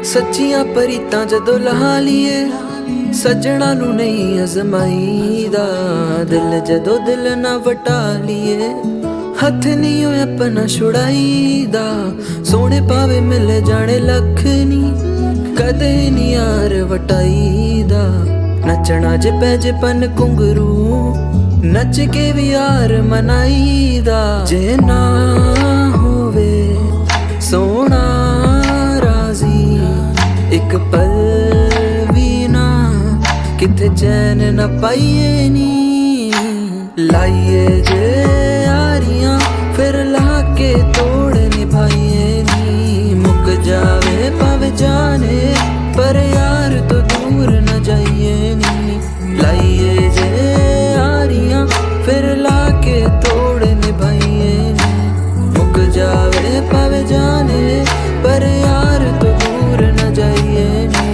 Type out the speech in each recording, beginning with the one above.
सच्चियां परीतां जदों लहा लीए सजना नू नहीं अजमाईदा। दिल जदों दिल ना वटा लीए हथ नहीं होए अपना छुड़ाईदा। सोने पावे मिल जाने लख नी कदे नी यार वटाईदा। नचना जे पैजे पन घुंघरू नच के भी यार मनाईदा। जे ना होवे सोना राजी एक पल भी ना किथे चैन न पाइए नी। लाइए जे यारियां फिर लाके तोड़ निभाइए नी। मुक जावे पावे जाने पर यार तो दूर न जाइए नी। लाइए जे यारियां फिर लाके तोड़ निभाइए नी। मुक जावे पावे जाने पर यार तो दूर न जाइए नी।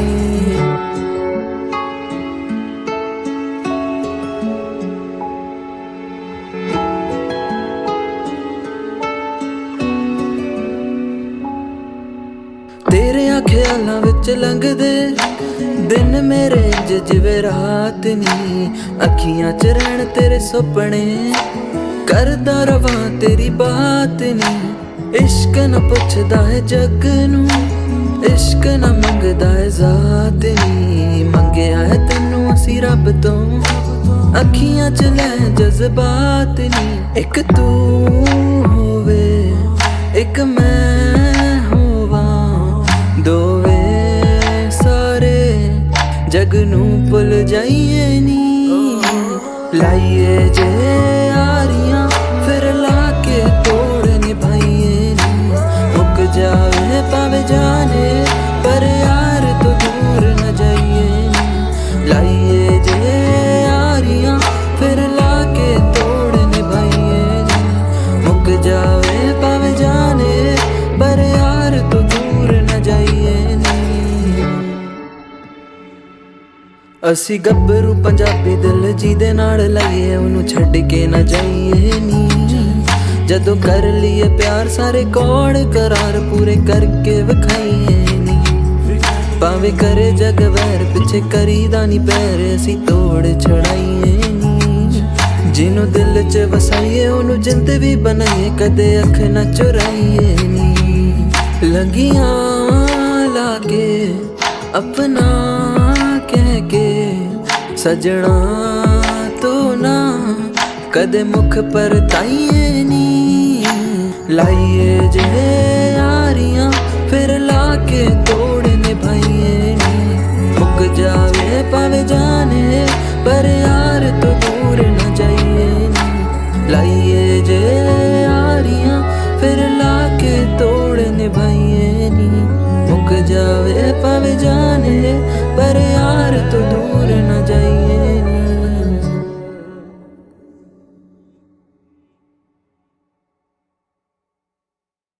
तेरे ख्यालां विच लंघदे दिन मेरे जिवे रात नी। अखियां च रहण तेरे सुपने करदा रवां तेरी बात नी। इश्क न पुछदा है जग नू इश्क न मंगदा है जात नी। मंगया है तैनू असी रब तो अखियां च लै जज्बात नी। एक तू होवे एक मैं होवां दोवे सारे जग नू भुल जाइए नी। लाइए जे यारियां फिर लाके तोड़ निभाइए नी। मुक जावे पावे जाने पर यार तो दूर न जाइए नी। लाइए जे यारियां फिर लाके तोड़ निभाइए नी। मुक जावे पावे जाने पर यार तो दूर न जाइए नी। असी गब्बरू पंजाबी दिल जिहदे नाल लाइए उन्होंने छड्ड के न जाइए नी। जदों कर लिए प्यार सारे कौड़ करार पूरे करके विखाइए नी। भावें करे जग वैर पिछे करीदा नी पैर असी तोड़ छड़ाइए नी। जिन्हों दिल च वसाइए उन्होंने जिंद भी बनाइए कदे अख न चुराइए नी। लंगियां लाके अपना कह के सजना तो ना कदे मुख पर ताइए नी। लाइए जे यारियां फिर लाके तोड़ निभाइए नी। मुक जावे पावे जाने पर यार तो दूर न जाइए नी। लाइए जे यारियां फिर लाके तोड़ निभाइए नी। मुक जावे पावे जाने पर यार तो दूर न जाइए।